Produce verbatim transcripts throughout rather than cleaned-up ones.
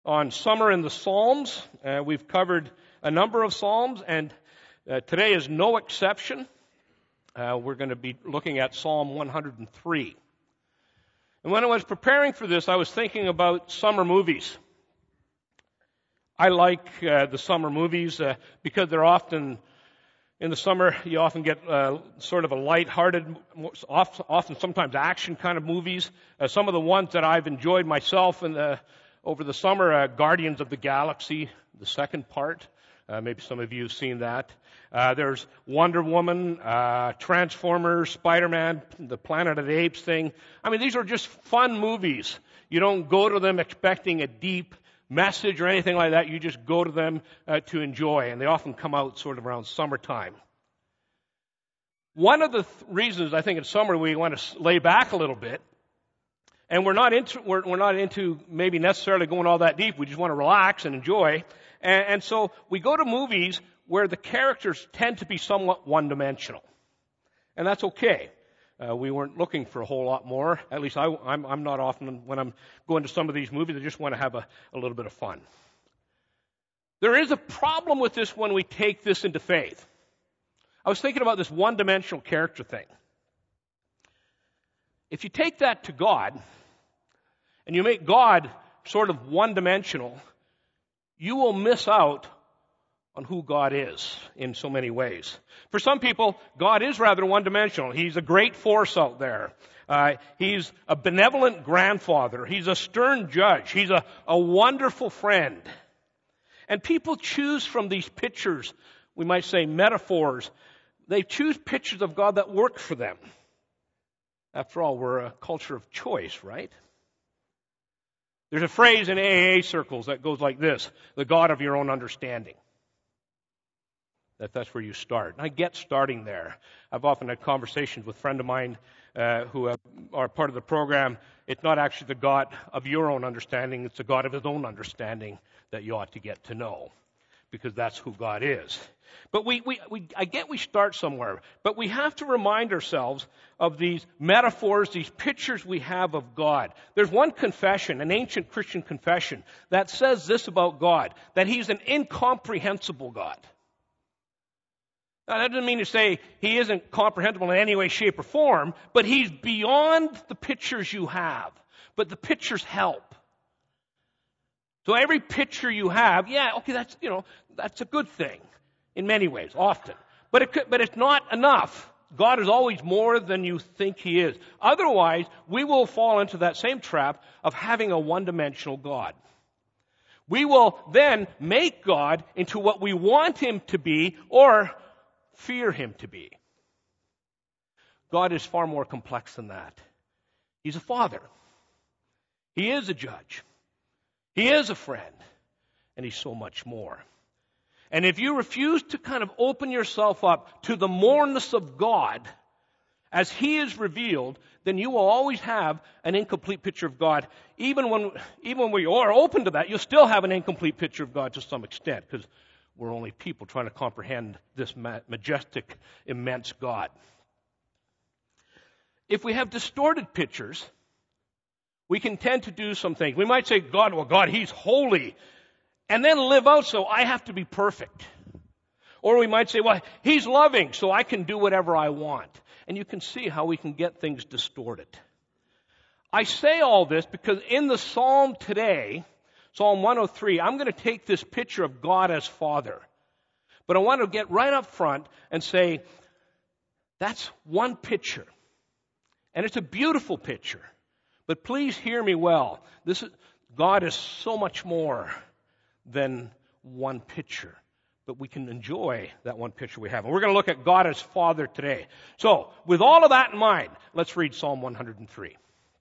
on Summer in the Psalms. Uh, we've covered a number of Psalms, and uh, today is no exception. Uh, we're going to be looking at Psalm one hundred three. And when I was preparing for this, I was thinking about summer movies. I like uh, the summer movies uh, because they're often, in the summer, you often get uh, sort of a light-hearted, often sometimes action kind of movies. Uh, some of the ones that I've enjoyed myself in the, over the summer, uh, Guardians of the Galaxy, the second part. Uh, maybe some of you have seen that. Uh, there's Wonder Woman, uh, Transformers, Spider-Man, the Planet of the Apes thing. I mean, these are just fun movies. You don't go to them expecting a deep message or anything like that. You just go to them uh, to enjoy, and they often come out sort of around summertime. One of the th- reasons I think in summer we want to lay back a little bit, and we're not into we're, we're not into maybe necessarily going all that deep. We just want to relax and enjoy, and, and so we go to movies where the characters tend to be somewhat one-dimensional, and that's okay. Uh, we weren't looking for a whole lot more. At least I, I'm, I'm not often when I'm going to some of these movies. I just want to have a, a little bit of fun. There is a problem with this when we take this into faith. I was thinking about this one-dimensional character thing. If you take that to God, and you make God sort of one-dimensional, you will miss out on who God is in so many ways. For some people, God is rather one-dimensional. He's a great force out there. Uh, he's a benevolent grandfather. He's a stern judge. He's a, a wonderful friend. And people choose from these pictures, we might say metaphors, they choose pictures of God that work for them. After all, we're a culture of choice, right? There's a phrase in A A A circles that goes like this: the God of your own understanding. That that's where you start. And I get starting there. I've often had conversations with a friend of mine uh, who have, are part of the program. It's not actually the God of your own understanding. It's the God of his own understanding that you ought to get to know, because that's who God is. But we, we, we, I get we start somewhere. But we have to remind ourselves of these metaphors, these pictures we have of God. There's one confession, an ancient Christian confession, that says this about God, that he's an incomprehensible God. Now, that doesn't mean to say he isn't comprehensible in any way, shape, or form, but he's beyond the pictures you have. But the pictures help. So every picture you have, yeah, okay, that's, you know, that's a good thing in many ways, often. But it could, but it's not enough. God is always more than you think he is. Otherwise, we will fall into that same trap of having a one-dimensional God. We will then make God into what we want him to be, or fear him to be. God is far more complex than that. He's a father. He is a judge. He is a friend. And he's so much more. And if you refuse to kind of open yourself up to the moreness of God as he is revealed, then you will always have an incomplete picture of God. Even when, even when you are open to that, you'll still have an incomplete picture of God to some extent, because we're only people trying to comprehend this majestic, immense God. If we have distorted pictures, we can tend to do some things. We might say, God, well, God, he's holy, and then live out, so I have to be perfect. Or we might say, well, he's loving, so I can do whatever I want. And you can see how we can get things distorted. I say all this because in the Psalm today, Psalm one oh three, I'm going to take this picture of God as Father. But I want to get right up front and say, that's one picture. And it's a beautiful picture. But please hear me well. This is, God is so much more than one picture. But we can enjoy that one picture we have. And we're going to look at God as Father today. So, with all of that in mind, let's read Psalm one hundred three.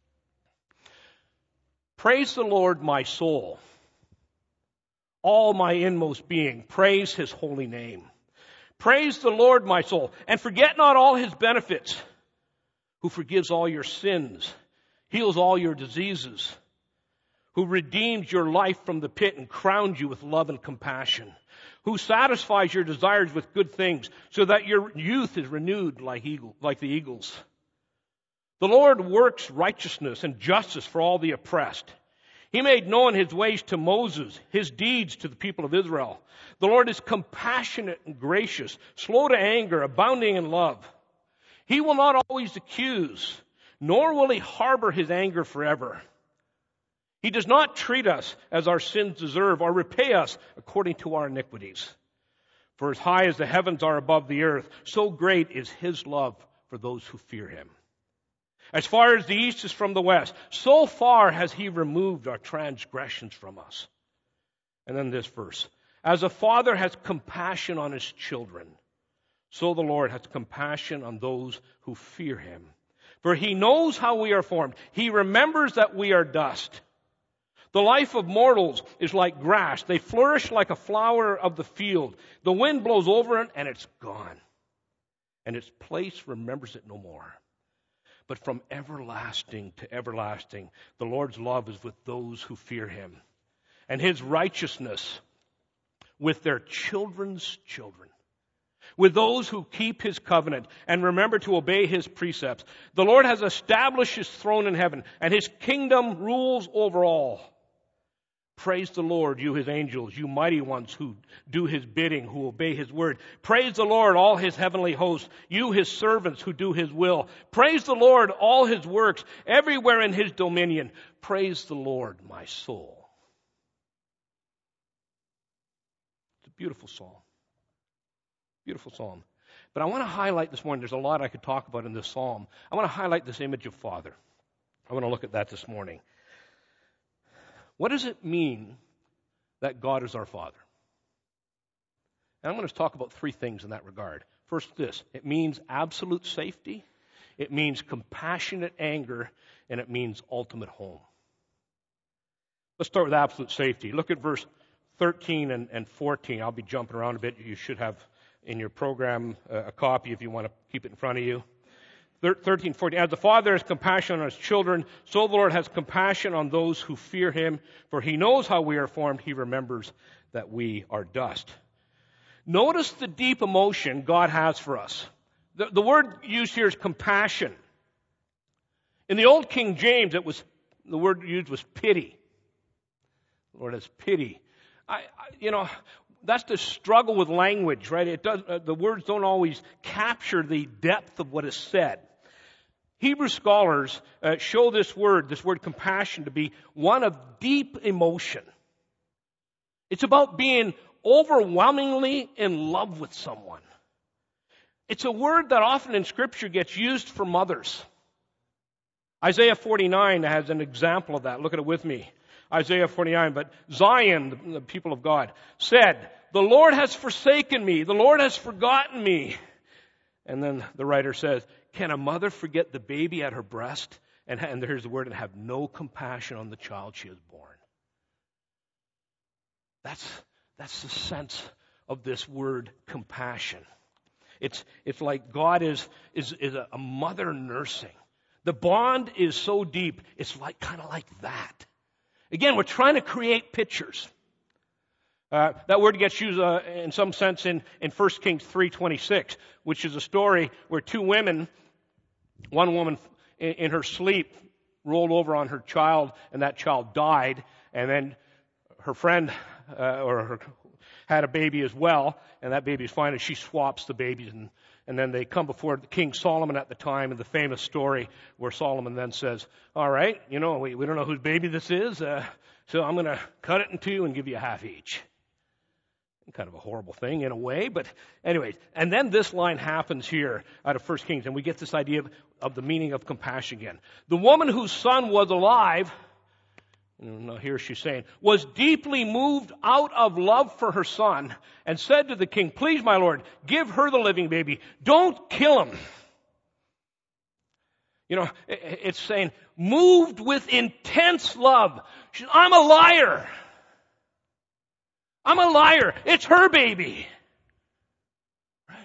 Praise the Lord, my soul. All my inmost being, praise his holy name. Praise the Lord, my soul, and forget not all his benefits, who forgives all your sins, heals all your diseases, who redeems your life from the pit and crowns you with love and compassion, who satisfies your desires with good things, so that your youth is renewed like eagle, like the eagles. The Lord works righteousness and justice for all the oppressed. He made known his ways to Moses, his deeds to the people of Israel. The Lord is compassionate and gracious, slow to anger, abounding in love. He will not always accuse, nor will he harbor his anger forever. He does not treat us as our sins deserve or repay us according to our iniquities. For as high as the heavens are above the earth, so great is his love for those who fear him. As far as the east is from the west, so far has he removed our transgressions from us. And then this verse. As a father has compassion on his children, so the Lord has compassion on those who fear him. For he knows how we are formed. He remembers that we are dust. The life of mortals is like grass. They flourish like a flower of the field. The wind blows over it and it's gone. And its place remembers it no more. But from everlasting to everlasting, the Lord's love is with those who fear him, and his righteousness with their children's children, with those who keep his covenant and remember to obey his precepts. The Lord has established his throne in heaven, and his kingdom rules over all. Praise the Lord, you his angels, you mighty ones who do his bidding, who obey his word. Praise the Lord, all his heavenly hosts, you his servants who do his will. Praise the Lord, all his works, everywhere in his dominion. Praise the Lord, my soul. It's a beautiful psalm. Beautiful psalm. But I want to highlight this morning, there's a lot I could talk about in this psalm. I want to highlight this image of Father. I want to look at that this morning. What does it mean that God is our Father? And I'm going to talk about three things in that regard. First, this. It means absolute safety. It means compassionate anger. And it means ultimate home. Let's start with absolute safety. Look at verse thirteen and, and fourteen. I'll be jumping around a bit. You should have in your program uh, a copy if you want to keep it in front of you. thirteen, fourteen. As the Father has compassion on his children, so the Lord has compassion on those who fear him. For he knows how we are formed. He remembers that we are dust. Notice the deep emotion God has for us. The, the word used here is compassion. In the old King James, it was the word used was pity. The Lord has pity. I, I, you know, that's the struggle with language, right? It does. Uh, the words don't always capture the depth of what is said. Hebrew scholars uh, show this word, this word compassion, to be one of deep emotion. It's about being overwhelmingly in love with someone. It's a word that often in Scripture gets used for mothers. Isaiah forty-nine has an example of that. Look at it with me. Isaiah forty-nine, but Zion, the, the people of God, said, "The Lord has forsaken me. The Lord has forgotten me." And then the writer says, can a mother forget the baby at her breast? And, and here's the word, and have no compassion on the child she has born. That's, that's the sense of this word compassion. It's, it's like God is, is, is a mother nursing. The bond is so deep, it's like kind of like that. Again, we're trying to create pictures. Uh, that word gets used uh, in some sense in, in First Kings three twenty-six, which is a story where two women, one woman in, in her sleep rolled over on her child, and that child died, and then her friend uh, or her had a baby as well, and that baby is fine, and she swaps the babies, and, and then they come before King Solomon at the time, and the famous story where Solomon then says, all right, you know, we, we don't know whose baby this is, uh, so I'm going to cut it in two and give you a half each. Kind of a horrible thing in a way, but anyways. And then this line happens here out of First Kings, and we get this idea of, of the meaning of compassion again. The woman whose son was alive, now here she's saying, was deeply moved out of love for her son, and said to the king, please, my lord, give her the living baby. Don't kill him. You know, it's saying, moved with intense love. She, I'm a liar. I'm a liar. It's her baby. Right?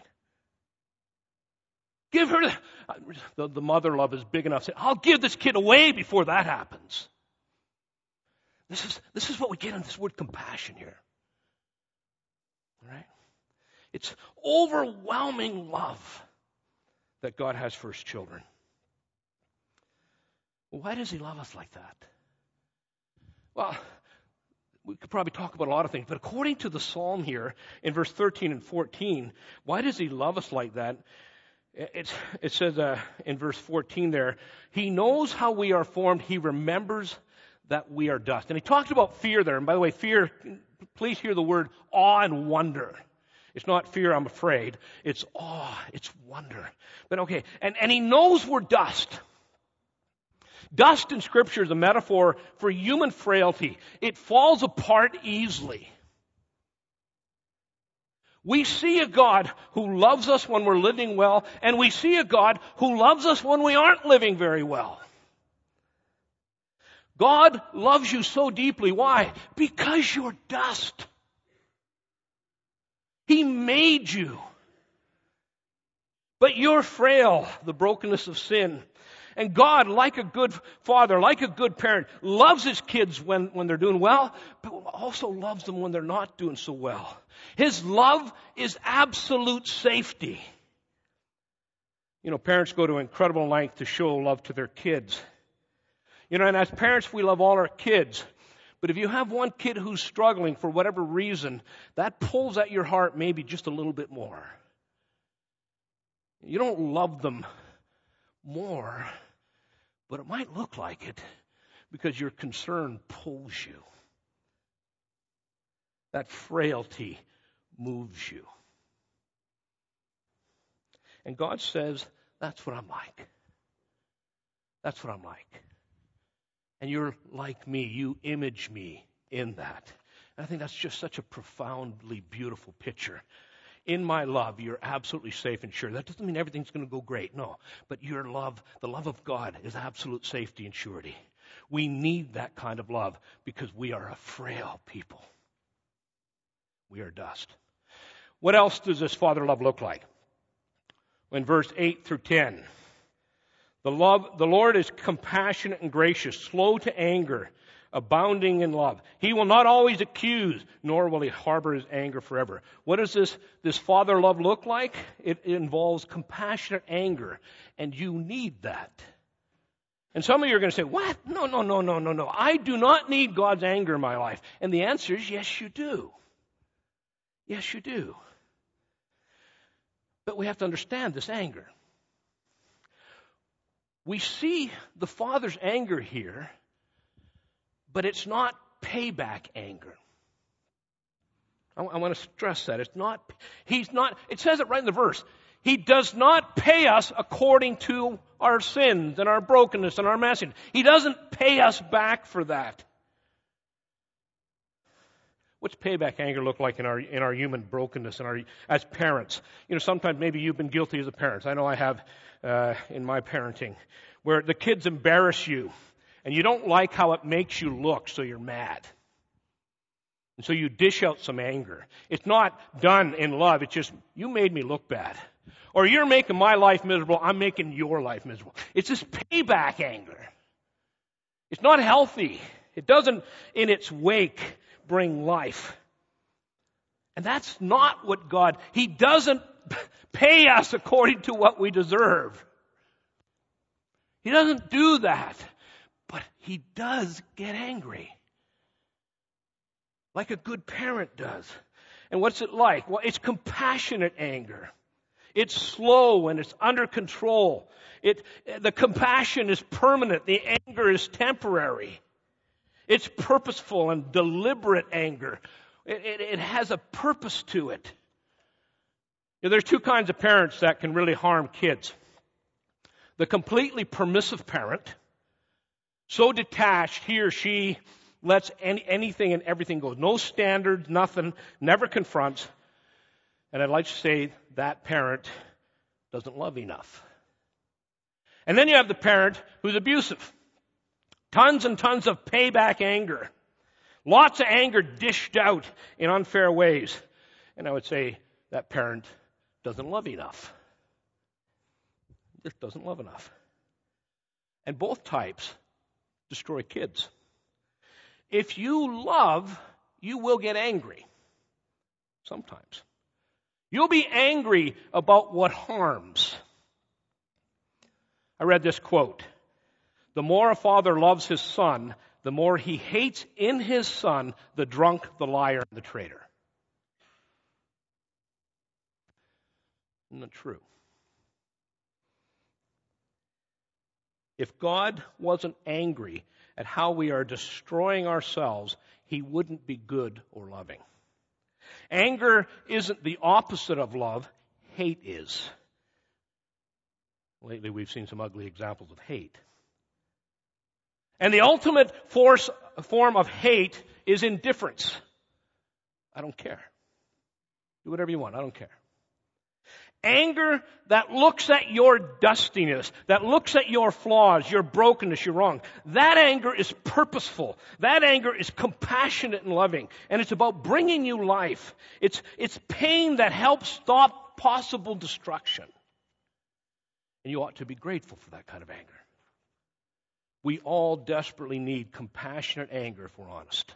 Give her the, the, the mother love is big enough to say, I'll give this kid away before that happens. This is, this is what we get in this word compassion here. Right? It's overwhelming love that God has for his children. Why does he love us like that? Well, we could probably talk about a lot of things, but according to the psalm here in verse thirteen and fourteen, why does he love us like that? It's, it says uh, in verse fourteen there, he knows how we are formed. He remembers that we are dust. And he talked about fear there. And by the way, fear, please hear the word awe and wonder. It's not fear, I'm afraid. It's awe, it's wonder. But okay, and, and he knows we're dust. Dust in Scripture is a metaphor for human frailty. It falls apart easily. We see a God who loves us when we're living well, and we see a God who loves us when we aren't living very well. God loves you so deeply. Why? Because you're dust. He made you. But you're frail, the brokenness of sin. And God, like a good father, like a good parent, loves his kids when, when they're doing well, but also loves them when they're not doing so well. His love is absolute safety. You know, parents go to incredible length to show love to their kids. You know, and as parents, we love all our kids. But if you have one kid who's struggling for whatever reason, that pulls at your heart maybe just a little bit more. You don't love them more, but it might look like it because your concern pulls you. That frailty moves you. And God says, that's what I'm like. That's what I'm like. And you're like me. You image me in that. And I think that's just such a profoundly beautiful picture. In my love, you're absolutely safe and sure. That doesn't mean everything's going to go great, no. But your love, the love of God, is absolute safety and surety. We need that kind of love because we are a frail people. We are dust. What else does this Father love look like? In verse eight through ten, the love, the Lord is compassionate and gracious, slow to anger, abounding in love. He will not always accuse, nor will he harbor his anger forever. What does this, this Father love look like? It involves compassionate anger, and you need that. And some of you are going to say, what? No, no, no, no, no, no. I do not need God's anger in my life. And the answer is, yes, you do. Yes, you do. But we have to understand this anger. We see the Father's anger here, but it's not payback anger. I, I want to stress that. It's not, he's not, it says it right in the verse. He does not pay us according to our sins and our brokenness and our message. He doesn't pay us back for that. What's payback anger look like in our in our human brokenness and our as parents? You know, sometimes maybe you've been guilty as a parent. I know I have uh, in my parenting, where the kids embarrass you, and you don't like how it makes you look, so you're mad, and so you dish out some anger. It's not done in love. It's just, you made me look bad, or you're making my life miserable. I'm making your life miserable. It's this payback anger. It's not healthy. It doesn't, in its wake, bring life. And that's not what God, He doesn't pay us according to what we deserve. He doesn't do that. But He does get angry. Like a good parent does. And what's it like? Well, it's compassionate anger. It's slow and it's under control. It, the compassion is permanent. The anger is temporary. It's purposeful and deliberate anger. It, it, it has a purpose to it. You know, there's two kinds of parents that can really harm kids. The completely permissive parent, so detached, he or she lets any, anything and everything go. No standards, nothing, never confronts. And I'd like to say that parent doesn't love enough. And then you have the parent who's abusive. Tons and tons of payback anger. Lots of anger dished out in unfair ways. And I would say that parent doesn't love enough. Just doesn't love enough. And both types destroy kids. If you love, you will get angry. Sometimes. You'll be angry about what harms. I read this quote. The more a father loves his son, the more he hates in his son the drunk, the liar, and the traitor. Isn't that true? If God wasn't angry at how we are destroying ourselves, he wouldn't be good or loving. Anger isn't the opposite of love. Hate is. Lately, we've seen some ugly examples of hate. And the ultimate force, form of hate is indifference. I don't care. Do whatever you want. I don't care. Anger that looks at your dustiness, that looks at your flaws, your brokenness, your wrong. That anger is purposeful. That anger is compassionate and loving. And it's about bringing you life. It's, it's pain that helps stop possible destruction. And you ought to be grateful for that kind of anger. We all desperately need compassionate anger if we're honest.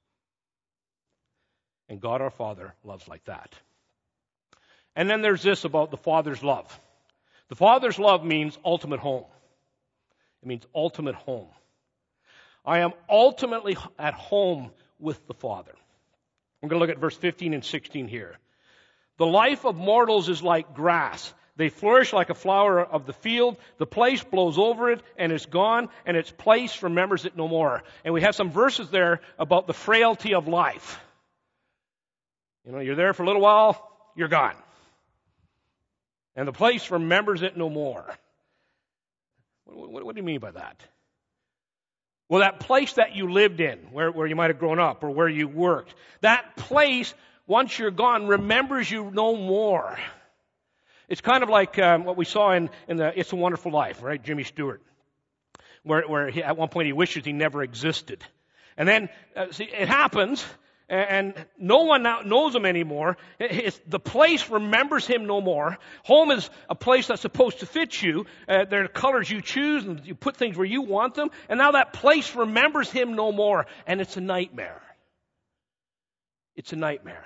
And God our Father loves like that. And then there's this about the Father's love. The Father's love means ultimate home. It means ultimate home. I am ultimately at home with the Father. I'm going to look at verse fifteen and sixteen here. The life of mortals is like grass. They flourish like a flower of the field. The place blows over it and it's gone, and its place remembers it no more. And we have some verses there about the frailty of life. You know, you're there for a little while, you're gone. And the place remembers it no more. What, what, what do you mean by that? Well, that place that you lived in, where, where you might have grown up or where you worked, that place, once you're gone, remembers you no more. It's kind of like um, what we saw in, in the It's a Wonderful Life, right? Jimmy Stewart, where, where he, at one point he wishes he never existed. And then, uh, see, it happens, and no one now knows him anymore. It's, the place remembers him no more. Home is a place that's supposed to fit you. Uh, there are colors you choose, and you put things where you want them. And now that place remembers him no more, and it's a nightmare. It's a nightmare.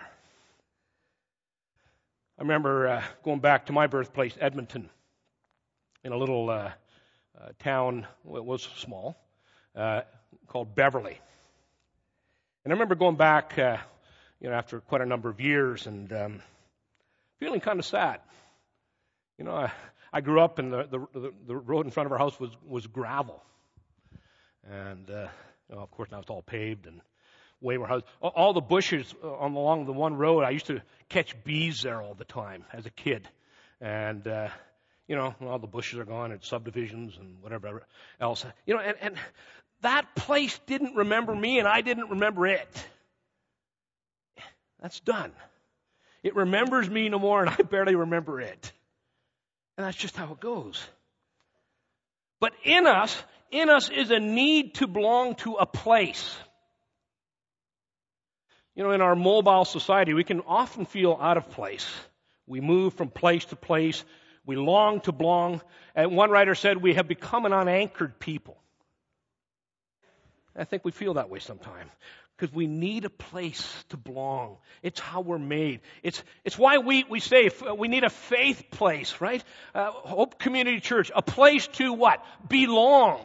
I remember uh, going back to my birthplace, Edmonton, in a little uh, uh, town, well, it was small, uh, called Beverly. And I remember going back, uh, you know, after quite a number of years and um, feeling kind of sad. You know, I, I grew up and the, the the road in front of our house was, was gravel. And, uh, you know, of course, now it's all paved and way more houses. All, all the bushes on, along the one road, I used to catch bees there all the time as a kid. And, uh, you know, all the bushes are gone and subdivisions and whatever else. You know, and, and that place didn't remember me, and I didn't remember it. That's done. It remembers me no more, and I barely remember it. And that's just how it goes. But in us, in us is a need to belong to a place. You know, in our mobile society, we can often feel out of place. We move from place to place. We long to belong. And one writer said we have become an unanchored people. I think we feel that way sometimes because we need a place to belong. It's how we're made. It's it's why we, we say we need a faith place, right? Uh, Hope Community Church, a place to what? Belong.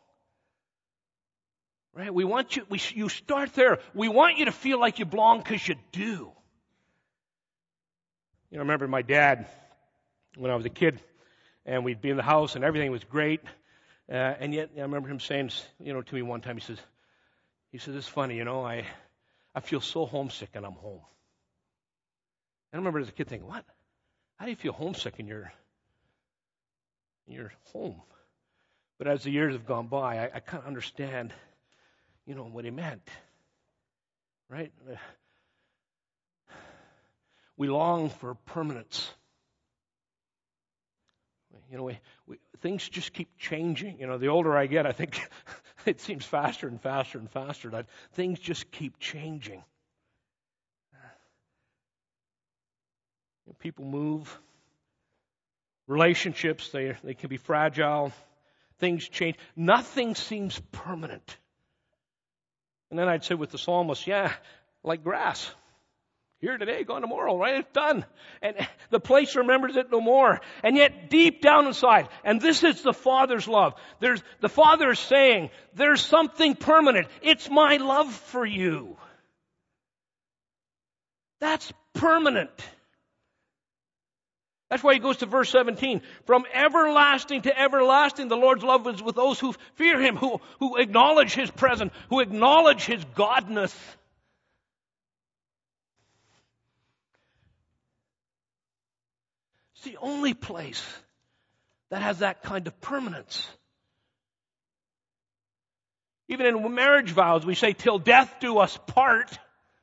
Right? We want you, we, you start there. We want you to feel like you belong because you do. You know, I remember my dad when I was a kid, and we'd be in the house and everything was great. Uh, and yet, I remember him saying, you know, to me one time, he says, he says, it's funny, you know, I, I feel so homesick and I'm home. And I remember as a kid thinking, what? How do you feel homesick in your, in your home? But as the years have gone by, I, I kind of understand, you know, what he meant. Right? We long for permanence. You know, we, we, things just keep changing. You know, the older I get, I think it seems faster and faster and faster. That things just keep changing. You know, people move. Relationships, they they can be fragile. Things change. Nothing seems permanent. And then I'd say with the psalmist, yeah, like grass. Here today, gone tomorrow, right? It's done. And the place remembers it no more. And yet deep down inside, and this is the Father's love. There's, the Father is saying, there's something permanent. It's my love for you. That's permanent. That's why he goes to verse seventeen. From everlasting to everlasting, the Lord's love is with those who fear Him, who, who acknowledge His presence, who acknowledge His godness. It's the only place that has that kind of permanence. Even in marriage vows, we say, till death do us part.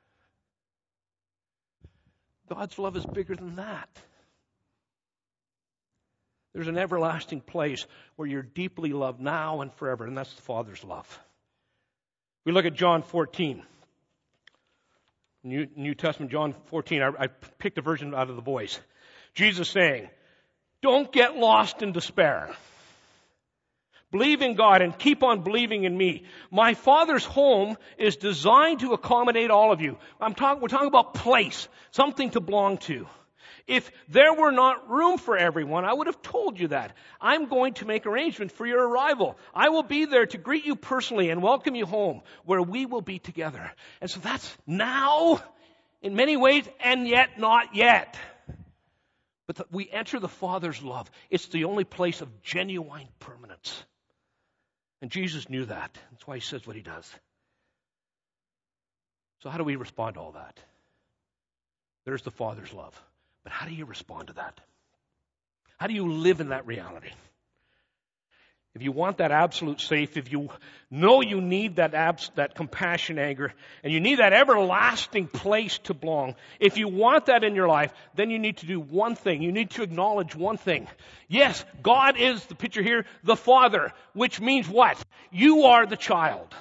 God's love is bigger than that. There's an everlasting place where you're deeply loved now and forever, and that's the Father's love. We look at John fourteen. New, New Testament, John fourteen. I, I picked a version out of the Voice. Jesus saying, don't get lost in despair. Believe in God and keep on believing in me. My Father's home is designed to accommodate all of you. I'm talking, we're talking about place, something to belong to. If there were not room for everyone, I would have told you that. I'm going to make arrangements for your arrival. I will be there to greet you personally and welcome you home, where we will be together. And so that's now, in many ways, and yet not yet. But the, we enter the Father's love. It's the only place of genuine permanence. And Jesus knew that. That's why He says what He does. So how do we respond to all that? There's the Father's love. But how do you respond to that? How do you live in that reality? If you want that absolute safe, if you know you need that abs- that compassion, anger, and you need that everlasting place to belong, if you want that in your life, then you need to do one thing. You need to acknowledge one thing. Yes, God is, the picture here, the Father, which means what? You are the child.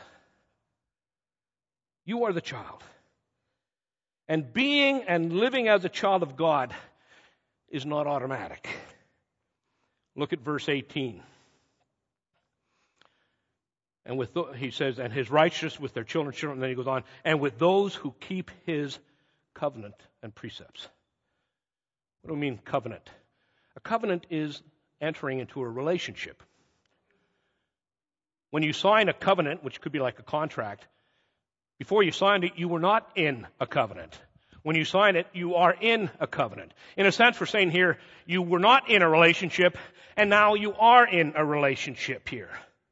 You are the child. And being and living as a child of God is not automatic. Look at verse eighteen. And with the, he says, and his righteousness with their children's children, and then he goes on, and with those who keep his covenant and precepts. What do we mean covenant? A covenant is entering into a relationship. When you sign a covenant, which could be like a contract, before you signed it, you were not in a covenant. When you sign it, you are in a covenant. In a sense, we're saying here, you were not in a relationship, and now you are in a relationship here.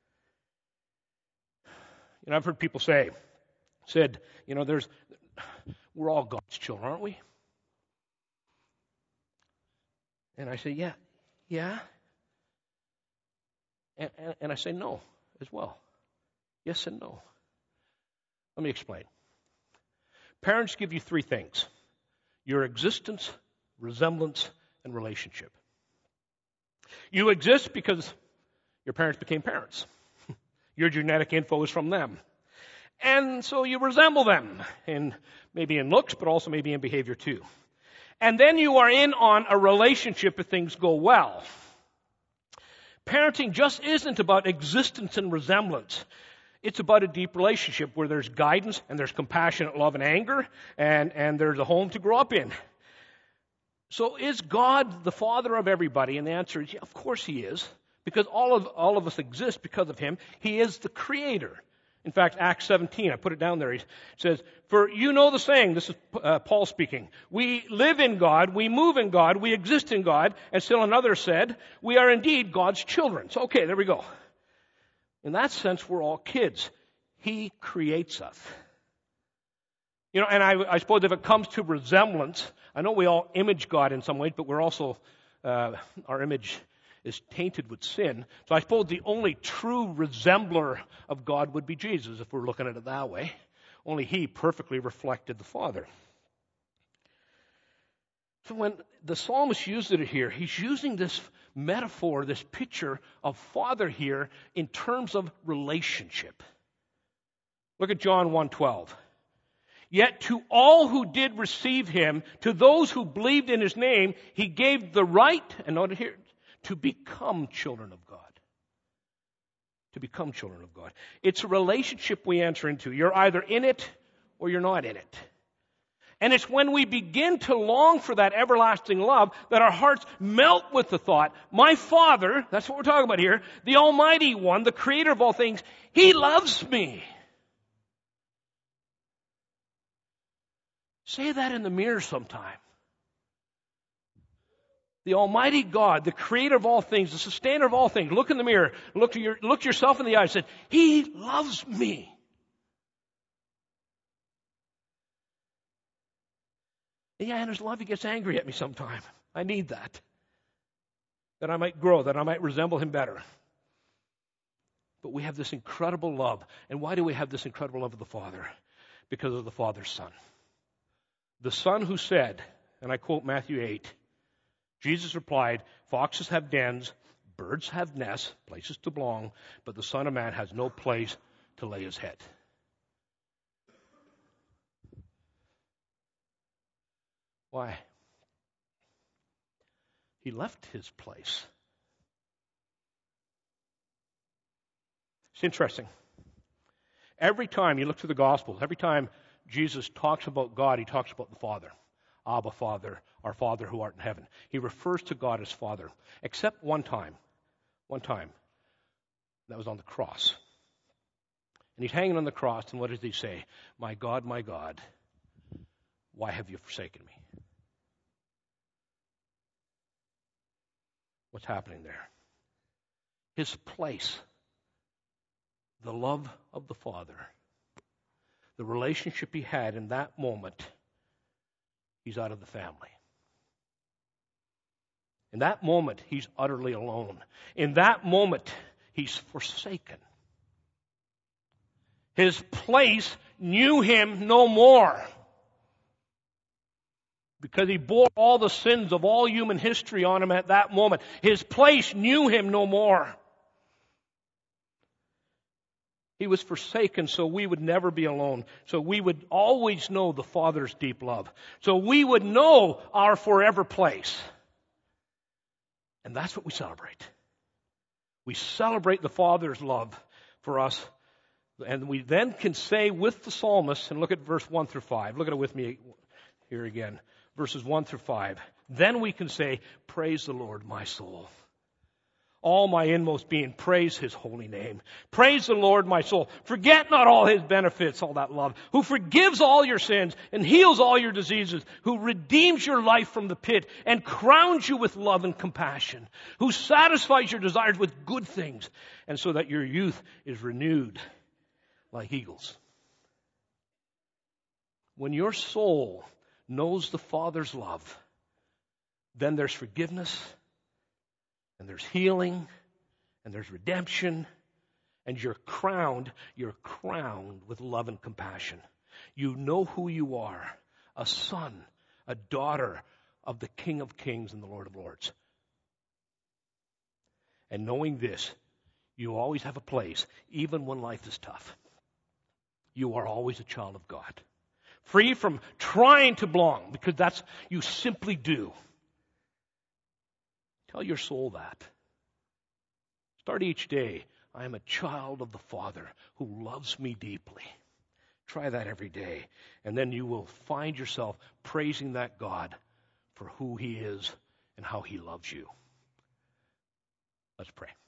You know, I've heard people say, said, you know, there's, we're all God's children, aren't we? And I say, yeah, yeah. And, and, and I say no as well. Yes and no. Let me explain. Parents give you three things: your existence, resemblance, and relationship. You exist because your parents became parents. Your genetic info is from them. And so you resemble them, in maybe in looks, but also maybe in behavior too. And then you are in on a relationship if things go well. Parenting just isn't about existence and resemblance. It's about a deep relationship where there's guidance and there's compassionate love and anger, and, and there's a home to grow up in. So is God the Father of everybody? And the answer is, yeah, of course He is. Because all of, all of us exist because of Him. He is the Creator. In fact, Acts seventeen, I put it down there. He says, for you know the saying, this is uh, Paul speaking, we live in God, we move in God, we exist in God, and still another said, we are indeed God's children. So, okay, there we go. In that sense, we're all kids. He creates us. You know, and I, I suppose if it comes to resemblance, I know we all image God in some ways, but we're also, uh, our image is tainted with sin. So I suppose the only true resembler of God would be Jesus, if we're looking at it that way. Only He perfectly reflected the Father. So when the psalmist used it here, he's using this metaphor, this picture of Father here in terms of relationship. Look at John one twelve. Yet to all who did receive Him, to those who believed in His name, He gave the right, and note it here, to become children of God. To become children of God. It's a relationship we enter into. You're either in it or you're not in it. And it's when we begin to long for that everlasting love that our hearts melt with the thought, my Father, that's what we're talking about here, the Almighty One, the Creator of all things, He loves me. Say that in the mirror sometime. The Almighty God, the Creator of all things, the Sustainer of all things, look in the mirror, look, to your, look yourself in the eye and say, He loves me. Yeah, and His love, He gets angry at me sometime. I need that. That I might grow, that I might resemble Him better. But we have this incredible love. And why do we have this incredible love of the Father? Because of the Father's Son. The Son who said, and I quote Matthew eight, Jesus replied, foxes have dens, birds have nests, places to belong, but the Son of Man has no place to lay His head. Why? He left His place. It's interesting. Every time you look through the Gospels, every time Jesus talks about God, He talks about the Father. Abba, Father, our Father who art in heaven. He refers to God as Father, except one time. One time. That was on the cross. And He's hanging on the cross, and what does He say? My God, my God, why have you forsaken me? What's happening there? His place, the love of the Father, the relationship He had in that moment, He's out of the family. In that moment, He's utterly alone. In that moment, He's forsaken. His place knew Him no more. Because He bore all the sins of all human history on Him at that moment. His place knew Him no more. He was forsaken so we would never be alone. So we would always know the Father's deep love. So we would know our forever place. And that's what we celebrate. We celebrate the Father's love for us. And we then can say with the psalmist, and look at verse one through five. Look at it with me here again. Verses one through five. Then we can say, praise the Lord, my soul. All my inmost being, praise His holy name. Praise the Lord, my soul. Forget not all His benefits, all that love. Who forgives all your sins and heals all your diseases. Who redeems your life from the pit and crowns you with love and compassion. Who satisfies your desires with good things, and so that your youth is renewed like eagles. When your soul knows the Father's love, then there's forgiveness, and there's healing, and there's redemption, and you're crowned, you're crowned with love and compassion. You know who you are, a son, a daughter of the King of Kings and the Lord of Lords. And knowing this, you always have a place, even when life is tough. You are always a child of God. Free from trying to belong, because that's, you simply do. Tell your soul that. Start each day, I am a child of the Father who loves me deeply. Try that every day. And then you will find yourself praising that God for who He is and how He loves you. Let's pray.